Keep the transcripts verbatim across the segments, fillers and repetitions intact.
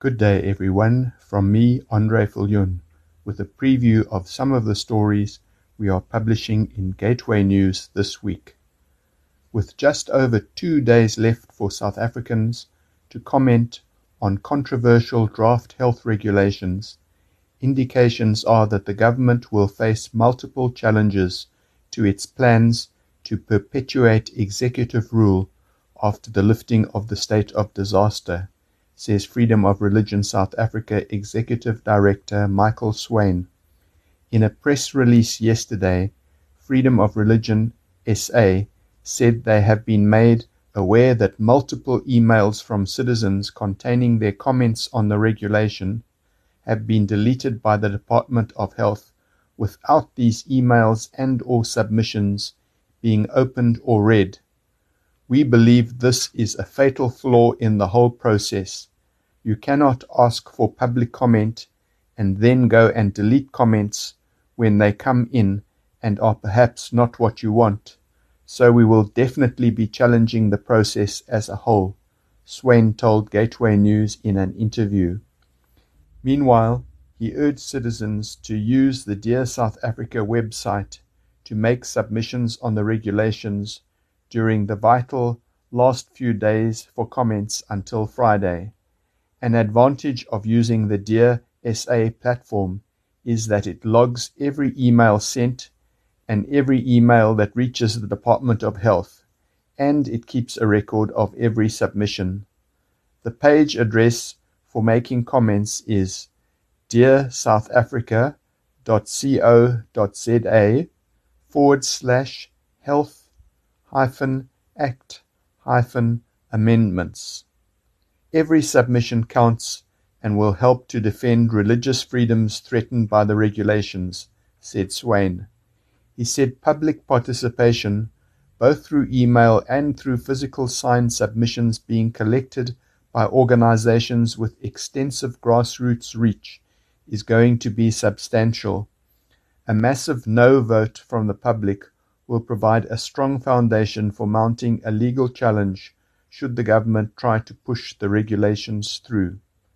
Good day everyone, from me, Andre Viljoen, with a preview of some of the stories we are publishing in Gateway News this week. With just over two days left for South Africans to comment on controversial draft health regulations, indications are that the government will face multiple challenges to its plans to perpetuate executive rule after the lifting of the state of disaster, says Freedom of Religion South Africa Executive Director Michael Swain. In a press release yesterday, Freedom of Religion S A said they have been made aware that multiple emails from citizens containing their comments on the regulation have been deleted by the Department of Health without these emails and or submissions being opened or read. We believe this is a fatal flaw in the whole process. You cannot ask for public comment and then go and delete comments when they come in and are perhaps not what you want. So we will definitely be challenging the process as a whole, Swain told Gateway News in an interview. Meanwhile, he urged citizens to use the Dear South Africa website to make submissions on the regulations during the vital last few days for comments until Friday. An advantage of using the Dear S A platform is that it logs every email sent and every email that reaches the Department of Health, and it keeps a record of every submission. The page address for making comments is dearsouthafrica.co.za forward slash health hyphen act hyphen amendments. Every submission counts and will help to defend religious freedoms threatened by the regulations, said Swain. He said public participation, both through email and through physical signed submissions being collected by organizations with extensive grassroots reach, is going to be substantial. A massive no vote from the public will provide a strong foundation for mounting a legal challenge should the government try to push the regulations through.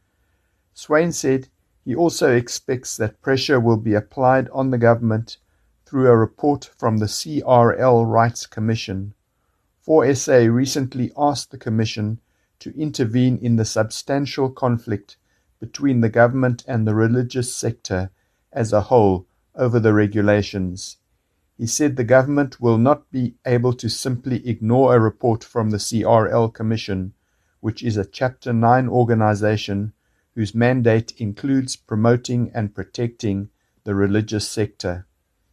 Swain said he also expects that pressure will be applied on the government through a report from the C R L Rights Commission. four S A recently asked the Commission to intervene in the substantial conflict between the government and the religious sector as a whole over the regulations. He said the government will not be able to simply ignore a report from the C R L Commission, which is a Chapter nine organization whose mandate includes promoting and protecting the religious sector.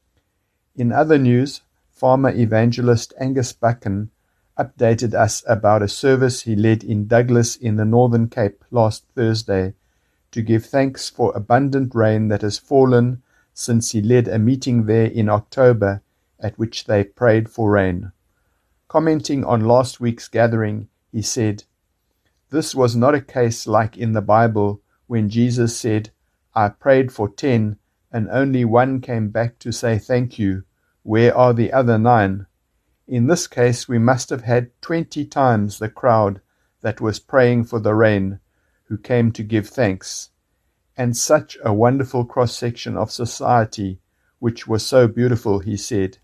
In other news, farmer evangelist Angus Buchan updated us about a service he led in Douglas in the Northern Cape last Thursday to give thanks for abundant rain that has fallen since he led a meeting there in October at which they prayed for rain. Commenting on last week's gathering, he said, "This was not a case like in the Bible when Jesus said, 'I prayed for ten and only one came back to say thank you. Where are the other nine?' In this case, we must have had twenty times the crowd that was praying for the rain who came to give thanks. And such a wonderful cross-section of society, which was so beautiful," he said.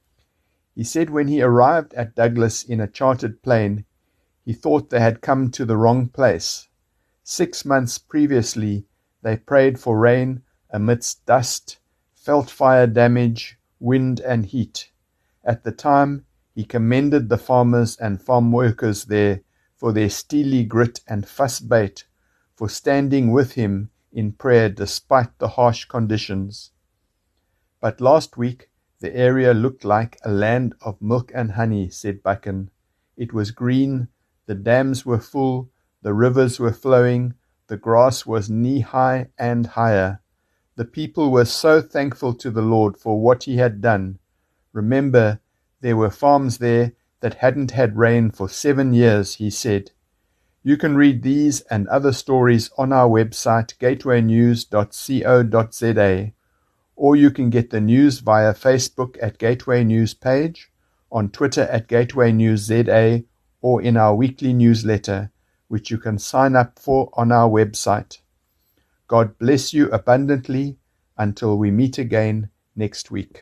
He said when he arrived at Douglas in a chartered plane, he thought they had come to the wrong place. Six months previously, they prayed for rain amidst dust, felt fire damage, wind and heat. At the time, he commended the farmers and farm workers there for their steely grit and fuss bait, for standing with him in prayer despite the harsh conditions. But last week, the area looked like a land of milk and honey, said Buchan. It was green, the dams were full, the rivers were flowing, the grass was knee-high and higher. The people were so thankful to the Lord for what he had done. Remember, there were farms there that hadn't had rain for seven years, he said. You can read these and other stories on our website, gateway news dot co dot za, or you can get the news via Facebook at Gateway News page, on Twitter at Gateway News Z A, or in our weekly newsletter, which you can sign up for on our website. God bless you abundantly until we meet again next week.